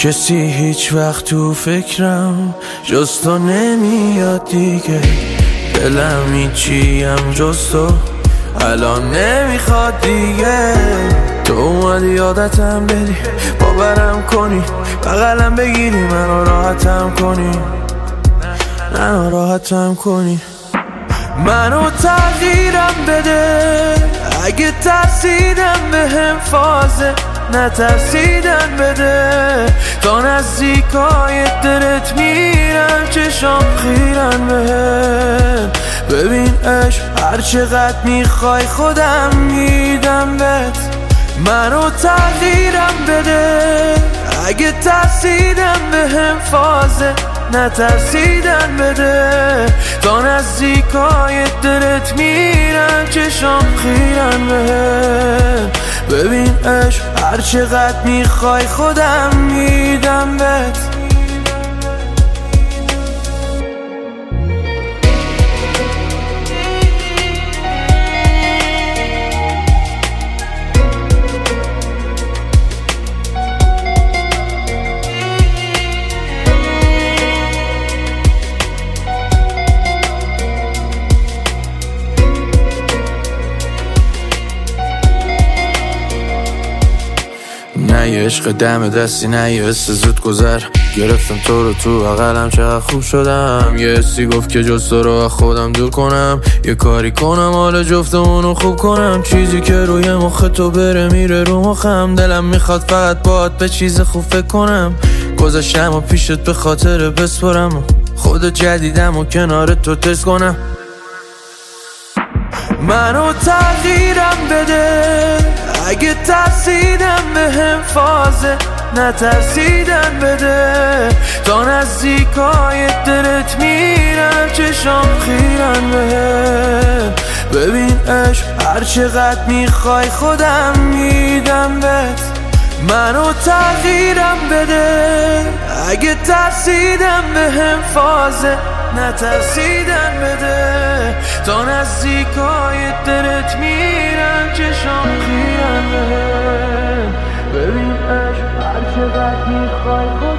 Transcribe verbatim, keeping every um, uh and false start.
کسی هیچ وقت تو فکرم جز تو نمیاد دیگه، دلم هیچیم جز تو الان نمیخواد دیگه. تو اومدی یادتم بدی، باورم کنی، بغلم بگیری، منو راحتم کنی، منو راحتم کنی. منو تغییرم بده، اگه ترسیدم به هم فازه نترسیدن بده. تا نزدیکای دلت میرم چشام خیرن بهم. ببین عشق هر چقدر میخوای خودم میدم بهت. منو تغییرم بده، اگه ترسیدم به هم فازه نترسیدن بده. تا نزدیکای دلت میرم چشام خیرن بهم. ببین عشق هر چقدر میخوای خودم میدم بهت. نه یه عشق دم دستی، نه یه حس زود گذر. گرفتم تو رو تو بغلم، چقدر خوب شدم. یه حسی گفت که جز تو رو خودم دور کنم، یه کاری کنم حال جفتمونو خوب کنم. چیزی که روی مخ تو بره میره رو مخم، دلم میخواد فقط باهات به چیز خوب فکر کنم. گذاشتم و پیشت به خاطر بسپرم، خود جدیدم و کنار تو تست کنم. منو تغییرم بده، اگه ترسیدم به هم فازه نترسیدن بده. تا نزدیکای دلت میرم چشام خیرن بهم. ببین عشق هر چقدر میخوای خودم میدم بهت. منو تغییرم بده، اگه ترسیدم به هم فازه نترسیدن بده. تا نزدیکای دلت میرم چشام خیرن بهم. ببین عشق هر چقدر میخوای